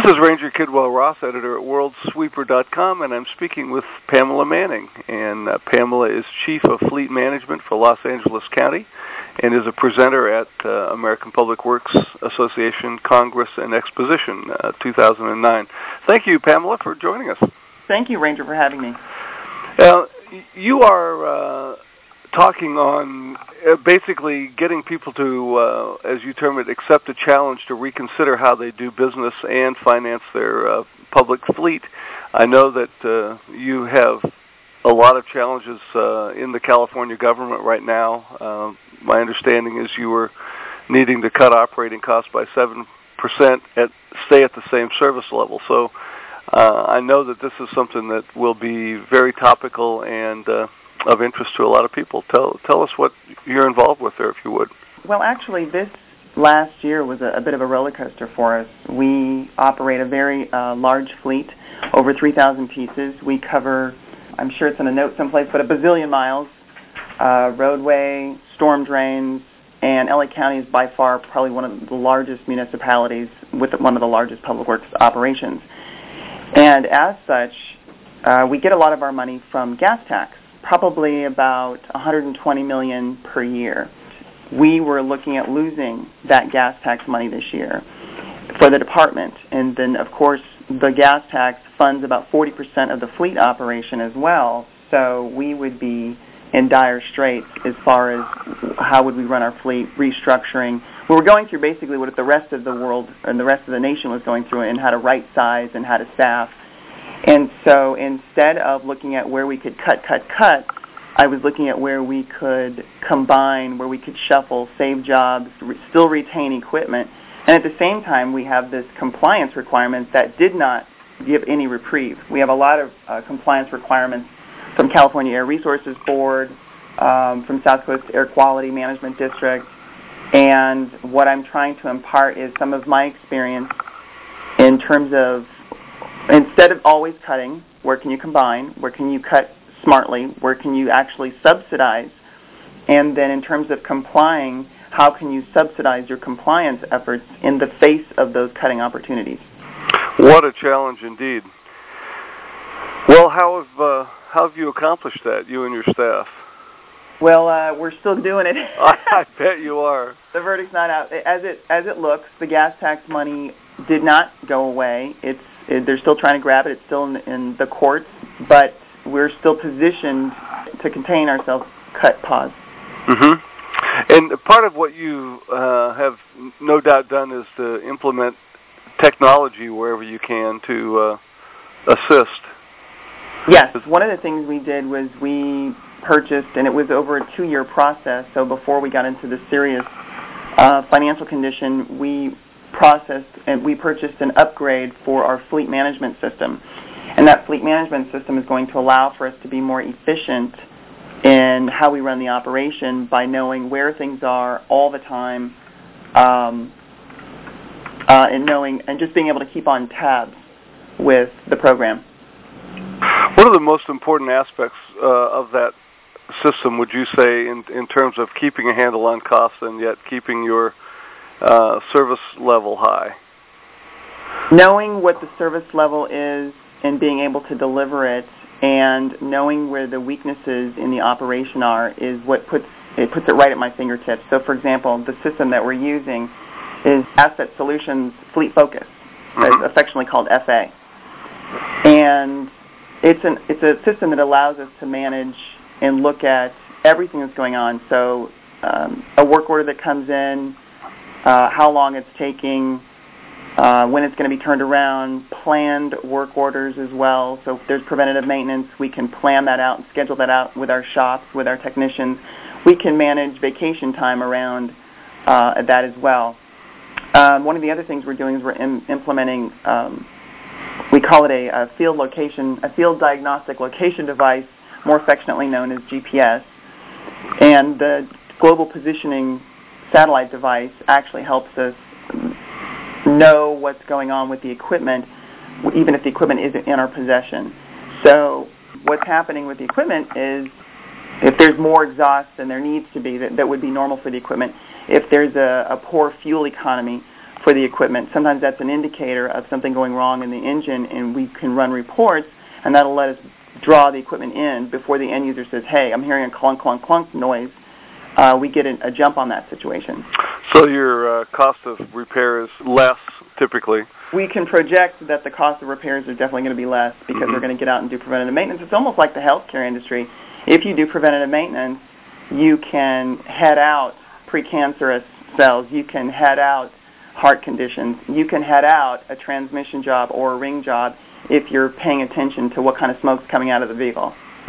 This is Ranger Kidwell Ross, editor at WorldSweeper.com, and I'm speaking with Pamela Manning. And Pamela is Chief of Fleet Management for Los Angeles County and is a presenter at American Public Works Association Congress and Exposition 2009. Thank you, Pamela, for joining us. Thank you, Ranger, for having me. You are talking on basically getting people to, as you term it, accept a challenge to reconsider how they do business and finance their public fleet. I know that you have a lot of challenges in the California government right now. My understanding is you were needing to cut operating costs by 7% stay at the same service level. So I know that this is something that will be very topical and of interest to a lot of people. Tell us what you're involved with there, if you would. Well, actually, this last year was a bit of a roller coaster for us. We operate a very large fleet, over 3,000 pieces. We cover, I'm sure it's in a note someplace, but a bazillion miles, roadway, storm drains, and LA County is by far probably one of the largest municipalities with one of the largest public works operations. And as such, we get a lot of our money from gas tax, probably about $120 million per year. We were looking at losing that gas tax money this year for the department. And then, of course, the gas tax funds about 40% of the fleet operation as well. So we would be in dire straits as far as how would we run our fleet, restructuring. We were going through basically what the rest of the world and the rest of the nation was going through, and how to right size and how to staff. And so instead of looking at where we could cut, I was looking at where we could combine, where we could shuffle, save jobs, still retain equipment. And at the same time, we have this compliance requirement that did not give any reprieve. We have a lot of compliance requirements from California Air Resources Board, from South Coast Air Quality Management District. And what I'm trying to impart is some of my experience in terms of, instead of always cutting, where can you combine? Where can you cut smartly? Where can you actually subsidize? And then in terms of complying, how can you subsidize your compliance efforts in the face of those cutting opportunities? What a challenge indeed. Well, how have you accomplished that, you and your staff? Well, we're still doing it. I bet you are. The verdict's not out. As it looks, the gas tax money did not go away. They're still trying to grab it. It's still in the courts, but we're still positioned to contain ourselves, cut, pause. Mm-hmm. And part of what you have no doubt done is to implement technology wherever you can to assist. Yes. One of the things we did was we purchased, and it was over a 2-year process, so before we got into the serious financial condition, we purchased an upgrade for our fleet management system. And that fleet management system is going to allow for us to be more efficient in how we run the operation by knowing where things are all the time, and just being able to keep on tabs with the program. What are the most important aspects of that system, would you say, in terms of keeping a handle on costs and yet keeping your service level high? Knowing what the service level is and being able to deliver it, and knowing where the weaknesses in the operation are, is what puts it right at my fingertips. So, for example, the system that we're using is Asset Solutions Fleet Focus, affectionately called FA, and it's a system that allows us to manage and look at everything that's going on. So, a work order that comes in, how long it's taking, when it's going to be turned around, planned work orders as well. So if there's preventative maintenance, we can plan that out and schedule that out with our shops, with our technicians. We can manage vacation time around that as well. One of the other things we're doing is we're implementing, we call it a field diagnostic location device, more affectionately known as GPS. And the global positioning satellite device actually helps us know what's going on with the equipment, even if the equipment isn't in our possession. So what's happening with the equipment is, if there's more exhaust than there needs to be, that would be normal for the equipment. If there's a poor fuel economy for the equipment. Sometimes that's an indicator of something going wrong in the engine, and we can run reports, and that'll let us draw the equipment in before the end user says, hey, I'm hearing a clunk, clunk, clunk noise. We get a jump on that situation. So your cost of repair is less, typically. We can project that the cost of repairs are definitely going to be less because they're going to get out and do preventative maintenance. It's almost like the healthcare industry. If you do preventative maintenance, you can head out precancerous cells. You can head out heart conditions. You can head out a transmission job or a ring job if you're paying attention to what kind of smoke's coming out of the vehicle.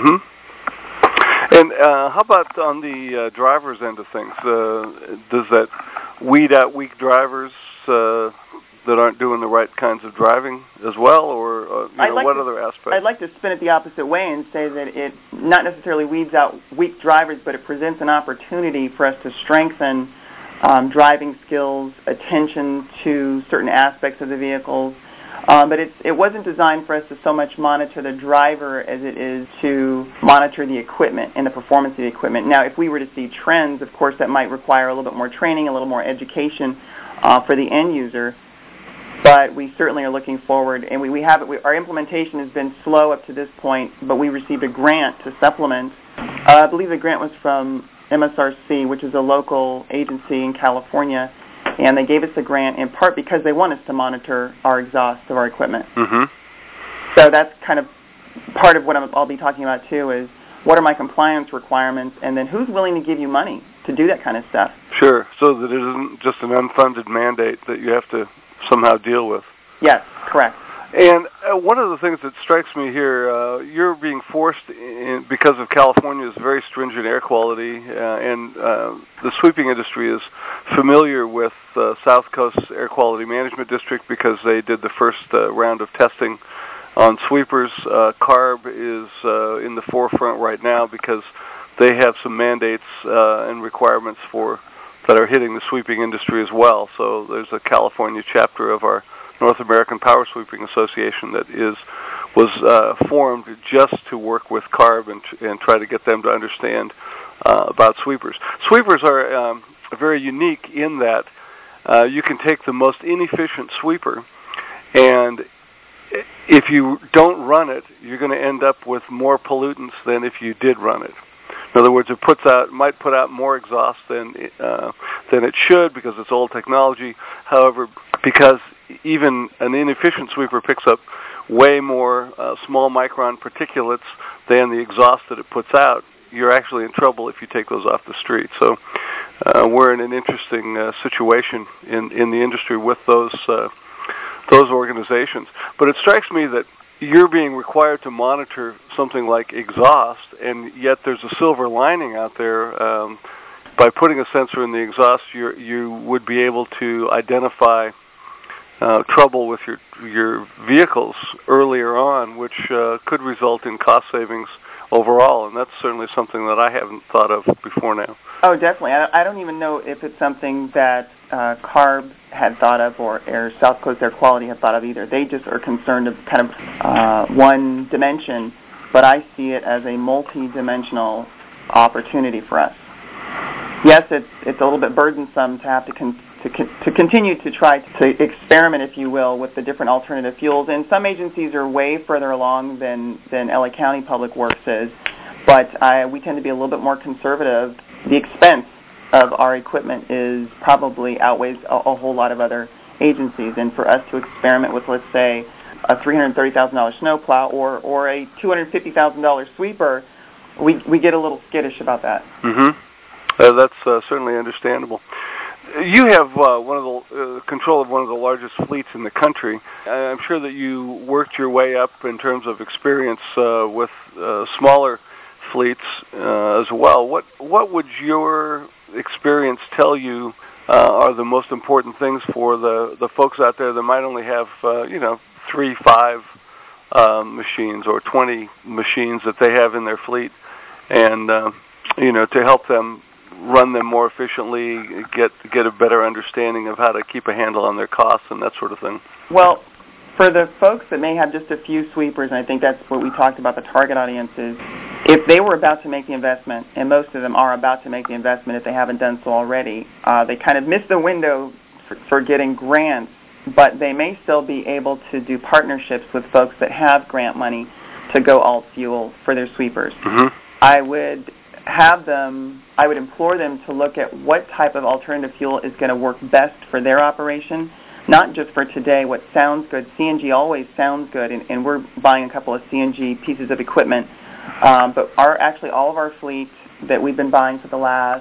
And how about on the driver's end of things? Does that weed out weak drivers that aren't doing the right kinds of driving as well, or what other aspects? I'd like to spin it the opposite way and say that it not necessarily weeds out weak drivers, but it presents an opportunity for us to strengthen driving skills, attention to certain aspects of the vehicles. But it wasn't designed for us to so much monitor the driver as it is to monitor the equipment and the performance of the equipment. Now, if we were to see trends, of course, that might require a little bit more training, a little more education for the end user. But we certainly are looking forward, and our implementation has been slow up to this point, but we received a grant to supplement. I believe the grant was from MSRC, which is a local agency in California, and they gave us a grant in part because they want us to monitor our exhaust of our equipment. So that's kind of part of what I'll be talking about too, is what are my compliance requirements, and then who's willing to give you money to do that kind of stuff. Sure, so that it isn't just an unfunded mandate that you have to somehow deal with. Yes, correct. And one of the things that strikes me here, you're being forced, because of California's very stringent air quality, and the sweeping industry is familiar with South Coast Air Quality Management District because they did the first round of testing on sweepers. CARB is in the forefront right now because they have some mandates and requirements that are hitting the sweeping industry as well. So there's a California chapter of our North American Power Sweeping Association that was formed just to work with CARB and try to get them to understand about sweepers. Sweepers are very unique in that you can take the most inefficient sweeper, and if you don't run it, you're going to end up with more pollutants than if you did run it. In other words, it might put out more exhaust than it should because it's old technology. However, because even an inefficient sweeper picks up way more small micron particulates than the exhaust that it puts out, you're actually in trouble if you take those off the street. So we're in an interesting situation in the industry with those organizations. But it strikes me that you're being required to monitor something like exhaust, and yet there's a silver lining out there. By putting a sensor in the exhaust, you would be able to identify trouble with your vehicles earlier on, which could result in cost savings overall, and that's certainly something that I haven't thought of before now. Oh, definitely. I don't even know if it's something that CARB had thought of or South Coast Air Quality had thought of either. They just are concerned of kind of one dimension, but I see it as a multi-dimensional opportunity for us. Yes, it's a little bit burdensome to have to continue to try to experiment, if you will, with the different alternative fuels. And some agencies are way further along than LA County Public Works is, but we tend to be a little bit more conservative. The expense of our equipment probably outweighs a whole lot of other agencies. And for us to experiment with, let's say, a $330,000 snowplow or a $250,000 sweeper, we get a little skittish about that. That's certainly understandable. You have control of one of the largest fleets in the country. I'm sure that you worked your way up in terms of experience with smaller fleets as well. What would your experience tell you are the most important things for the folks out there that might only have 3, 5 machines or 20 machines that they have in their fleet, and to help them run them more efficiently, get a better understanding of how to keep a handle on their costs and that sort of thing? Well, for the folks that may have just a few sweepers, and I think that's what we talked about, the target audiences, if they were about to make the investment, and most of them are about to make the investment if they haven't done so already, they kind of missed the window for getting grants, but they may still be able to do partnerships with folks that have grant money to go alt fuel for their sweepers. Mm-hmm. I would implore them to look at what type of alternative fuel is going to work best for their operation, not just for today, what sounds good. CNG always sounds good, and we're buying a couple of CNG pieces of equipment, but all of our fleet that we've been buying for the last,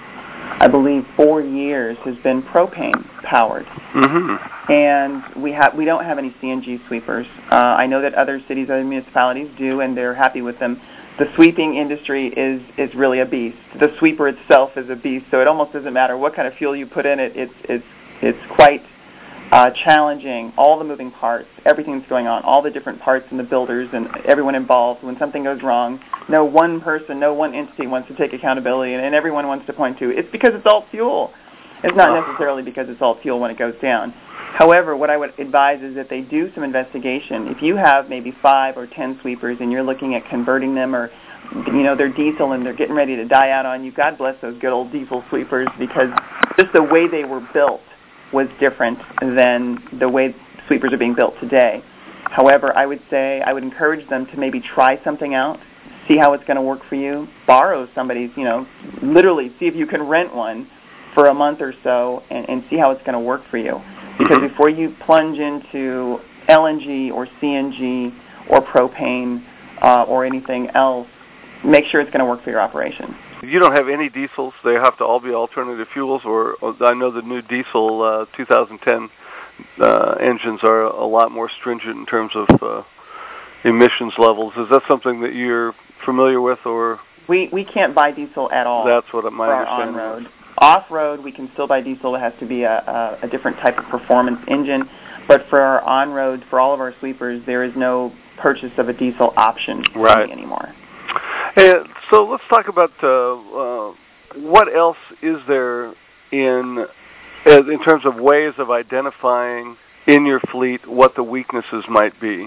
I believe, 4 years has been propane powered. Mm-hmm. And we don't have any CNG sweepers. I know that other cities, other municipalities do, and they're happy with them. The sweeping industry is really a beast. The sweeper itself is a beast, so it almost doesn't matter what kind of fuel you put in it. It's quite challenging. All the moving parts, everything that's going on, all the different parts and the builders and everyone involved. When something goes wrong, no one person, no one entity wants to take accountability, and everyone wants to point to it's because it's alt fuel. It's not necessarily because it's alt fuel when it goes down. However, what I would advise is that they do some investigation. If you have maybe 5 or 10 sweepers and you're looking at converting them, or they're diesel and they're getting ready to die out on you, God bless those good old diesel sweepers, because just the way they were built was different than the way sweepers are being built today. However, I would encourage them to maybe try something out, see how it's going to work for you, borrow somebody's, literally see if you can rent one for a month or so and see how it's going to work for you. Because before you plunge into LNG or CNG or propane or anything else, make sure it's going to work for your operation. You don't have any diesels. They have to all be alternative fuels, or I know the new diesel 2010 engines are a lot more stringent in terms of emissions levels. Is that something that you're familiar with, or? We can't buy diesel at all. That's what my understanding on-road. is. Off-road, we can still buy diesel. It has to be a different type of performance engine. But for our on-road, for all of our sweepers, there is no purchase of a diesel option anymore. And so let's talk about what else is there in terms of ways of identifying in your fleet what the weaknesses might be.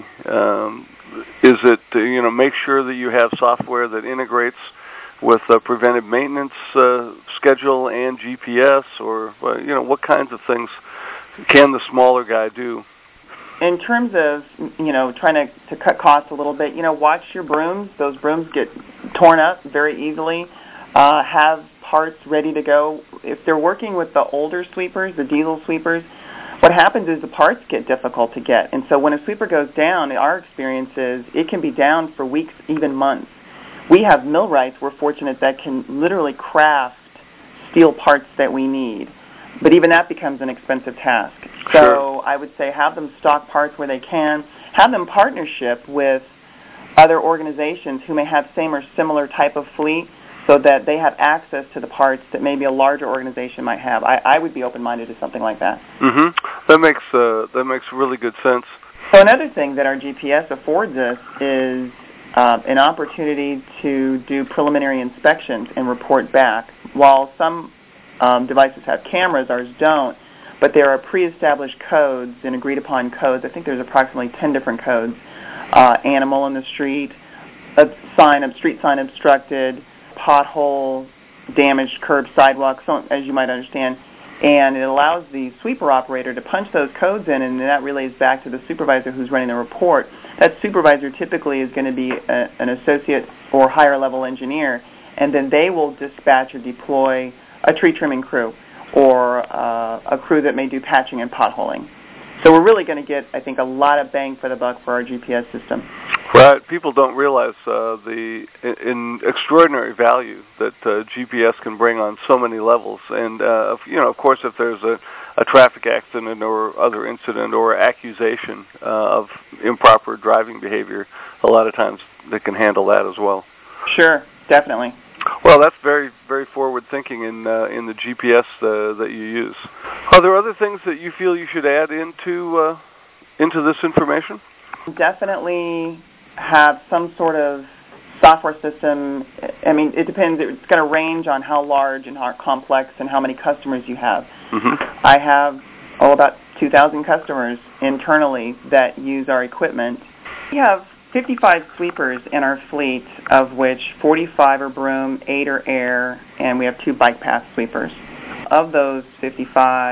Is it make sure that you have software that integrates with a preventive maintenance schedule and GPS, or what kinds of things can the smaller guy do? In terms of, trying to cut costs a little bit, watch your brooms. Those brooms get torn up very easily. Have parts ready to go. If they're working with the older sweepers, the diesel sweepers, what happens is the parts get difficult to get. And so when a sweeper goes down, our experience is it can be down for weeks, even months. We have millwrights, we're fortunate, that can literally craft steel parts that we need. But even that becomes an expensive task. So Sure. I would say have them stock parts where they can. Have them partnership with other organizations who may have same or similar type of fleet, so that they have access to the parts that maybe a larger organization might have. I would be open-minded to something like that. Mm-hmm. That makes really good sense. So another thing that our GPS affords us is an opportunity to do preliminary inspections and report back. While some devices have cameras, ours don't, but there are pre-established codes and agreed-upon codes. I think there's approximately 10 different codes. Animal in the street, street sign obstructed, pothole, damaged curb, sidewalk, so, as you might understand. And it allows the sweeper operator to punch those codes in, and that relays back to the supervisor who's running the report. That supervisor typically is going to be an associate or higher level engineer, and then they will dispatch or deploy a tree trimming crew or a crew that may do patching and potholing. So we're really going to get, I think, a lot of bang for the buck for our GPS system. Right. People don't realize the extraordinary value that GPS can bring on so many levels. And, of course, if there's a traffic accident or other incident or accusation of improper driving behavior, a lot of times they can handle that as well. Sure, definitely. Well, that's very, very forward thinking in the GPS that you use. Are there other things that you feel you should add into this information? Definitely have some sort of software system. I mean, it depends. It's going to range on how large and how complex and how many customers you have. Mm-hmm. I have about 2,000 customers internally that use our equipment. We have 55 sweepers in our fleet, of which 45 are broom, 8 are air, and we have 2 bike path sweepers. Of those 55,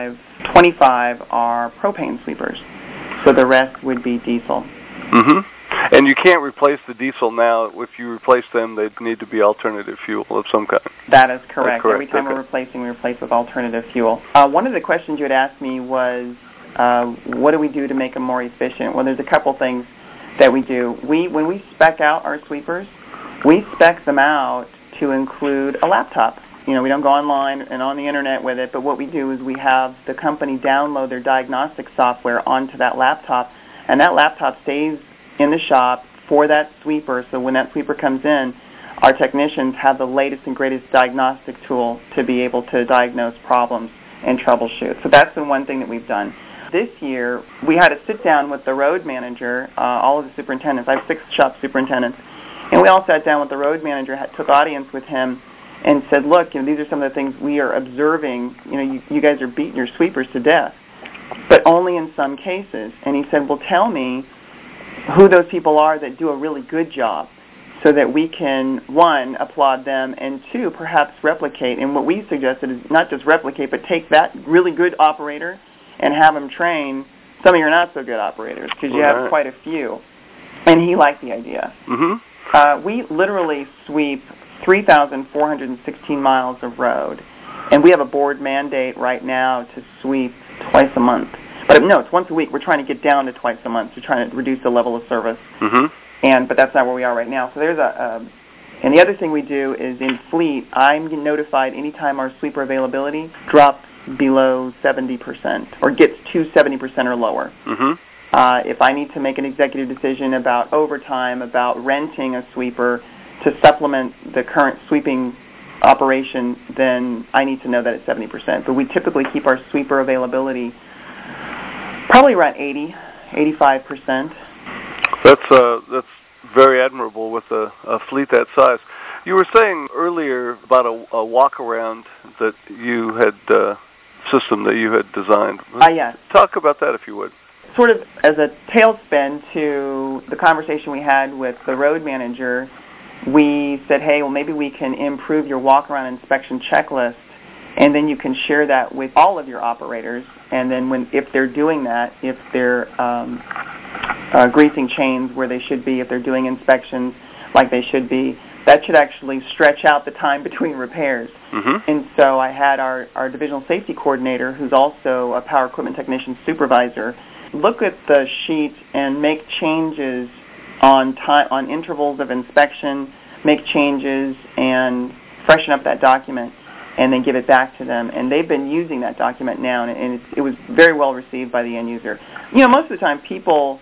25 are propane sweepers. So the rest would be diesel. Mm-hmm. And you can't replace the diesel now. If you replace them, they need to be alternative fuel of some kind. That is correct. Every time okay. we're replacing, we replace with alternative fuel. One of the questions you had asked me was, what do we do to make them more efficient? Well, there's a couple things that we do. When we spec out our sweepers, we spec them out to include a laptop. We don't go online and on the internet with it, but what we do is we have the company download their diagnostic software onto that laptop, and that laptop stays in the shop for that sweeper, so when that sweeper comes in, our technicians have the latest and greatest diagnostic tool to be able to diagnose problems and troubleshoot. So that's been one thing that we've done. This year, we had a sit-down with the road manager, all of the superintendents. I have 6 shop superintendents, and we all sat down with the road manager, took audience with him, and said, look, these are some of the things we are observing. You guys are beating your sweepers to death, but only in some cases. And he said, well, tell me who those people are that do a really good job so that we can, 1, applaud them, and 2, perhaps replicate. And what we suggested is not just replicate, but take that really good operator and have them train some of your not-so-good operators, because you have quite a few. And he liked the idea. Mm-hmm. We literally sweep 3,416 miles of road, and we have a board mandate right now to sweep twice a month. But no, it's once a week. We're trying to get down to twice a month. We're trying to reduce the level of service. Mm-hmm. But that's not where we are right now. So there's and the other thing we do is in fleet, I'm notified anytime our sweeper availability drops below 70% or gets to 70% or lower. Mm-hmm. If I need to make an executive decision about overtime, about renting a sweeper to supplement the current sweeping operation, then I need to know that it's 70%. But we typically keep our sweeper availability probably around 85%. That's very admirable with a fleet that size. You were saying earlier about a walk-around that you had, system that you had designed. Yes. Talk about that if you would. Sort of as a tailspin to the conversation we had with the road manager, we said, hey, well, maybe we can improve your walk-around inspection checklist, and then you can share that with all of your operators. And then if they're doing that, if they're greasing chains where they should be, if they're doing inspections like they should be, that should actually stretch out the time between repairs. Mm-hmm. And so I had our divisional safety coordinator, who's also a power equipment technician supervisor, look at the sheet and make changes on intervals of inspection, make changes and freshen up that document, and then give it back to them. And they've been using that document now, and it was very well received by the end user. Most of the time people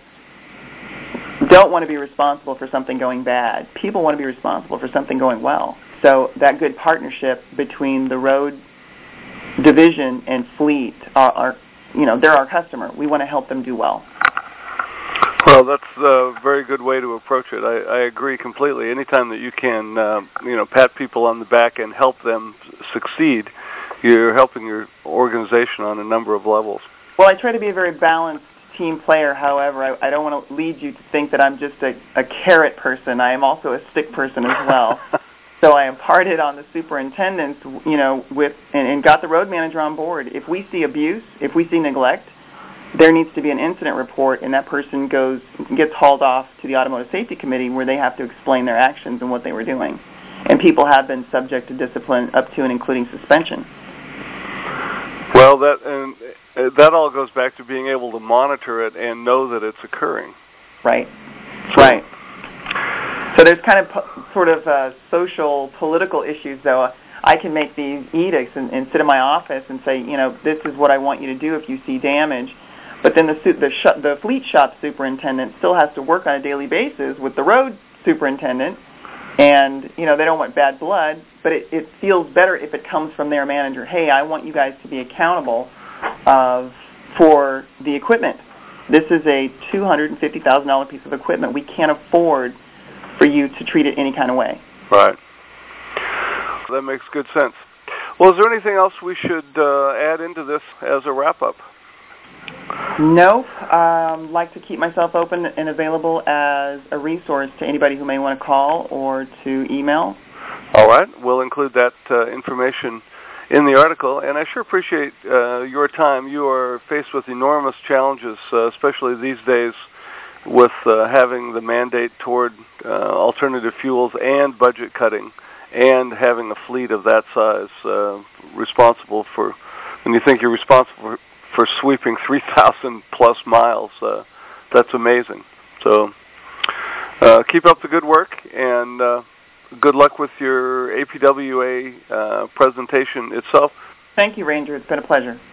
don't want to be responsible for something going bad. People want to be responsible for something going well. So that good partnership between the road division and fleet they're our customer. We want to help them do well. Well, that's a very good way to approach it. I agree completely. Anytime that you can, pat people on the back and help them succeed, you're helping your organization on a number of levels. Well, I try to be a very balanced team player. However, I don't want to lead you to think that I'm just a carrot person. I am also a stick person as well. So I imparted on the superintendents, and got the road manager on board. If we see abuse, if we see neglect, there needs to be an incident report, and that person gets hauled off to the automotive safety committee where they have to explain their actions and what they were doing. And people have been subject to discipline up to and including suspension. Well, that all goes back to being able to monitor it and know that it's occurring. Right. Right. So there's kind of sort of social, political issues, though. I can make these edicts and sit in my office and say, this is what I want you to do if you see damage. But then the fleet shop superintendent still has to work on a daily basis with the road superintendent, and they don't want bad blood, but it feels better if it comes from their manager. Hey, I want you guys to be accountable for the equipment. This is a $250,000 piece of equipment. We can't afford for you to treat it any kind of way. Right. That makes good sense. Well, is there anything else we should add into this as a wrap-up? No. Like to keep myself open and available as a resource to anybody who may want to call or to email. All right. We'll include that information in the article, and I sure appreciate your time. You are faced with enormous challenges, especially these days, with having the mandate toward alternative fuels and budget cutting, and having a fleet of that size responsible for, when you think you're responsible for sweeping 3,000 plus miles, that's amazing. So keep up the good work, and good luck with your APWA presentation itself. Thank you, Ranger. It's been a pleasure.